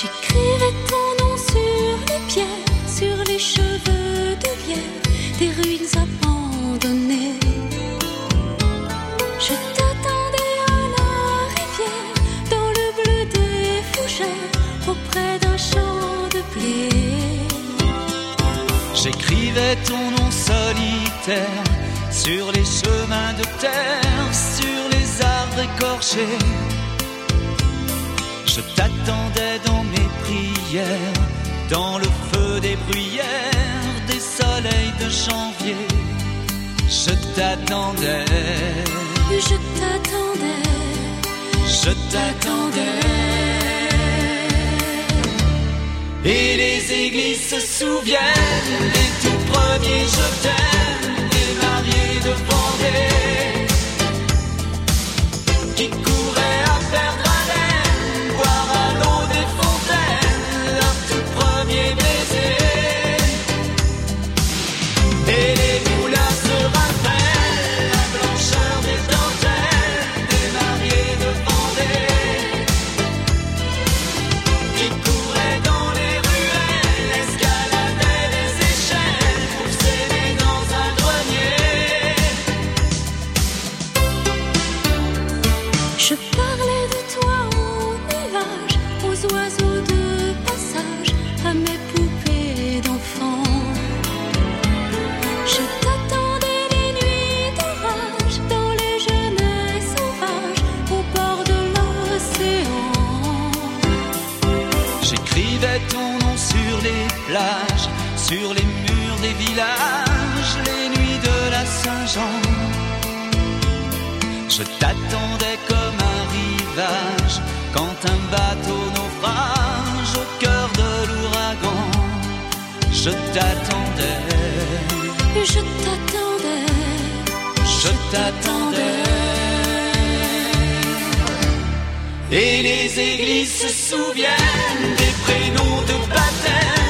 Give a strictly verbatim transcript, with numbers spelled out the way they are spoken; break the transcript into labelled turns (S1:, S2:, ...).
S1: J'écrivais ton nom sur les pierres, sur les cheveux de lierre, des ruines abandonnées. Je t'attendais à la rivière, dans le bleu des fougères, auprès d'un champ de blé.
S2: J'écrivais ton nom solitaire sur les chemins de terre, sur les arbres écorchés. Je t'attendais dans mes prières, dans le feu des bruyères, des soleils de janvier. Je t'attendais,
S1: je t'attendais,
S2: je t'attendais. Et les églises se souviennent des tout premiers je t'aime, des mariés de Vendée qui couraient à perdre haleine, boire à l'eau des fontaines leur tout premier baiser. Et les moulins se rappellent la blancheur des dentelles des mariés de Vendée qui couraient dans les ruelles, escaladaient les échelles pour s'aimer dans un grenier.
S1: Je parlais de toi aux nuages, aux oiseaux de passage, à mes poupées d'enfants. Je t'attendais les nuits d'orage, dans les genêts sauvages, au bord de l'océan.
S2: J'écrivais ton nom sur les plages, sur les murs des villages, les nuits de la Saint-Jean. Je t'attendais comme un rivage, quand un bateau naufrage au cœur de l'ouragan. Je t'attendais,
S1: Je t'attendais,
S2: je t'attendais. Et les églises se souviennent des prénoms de baptême,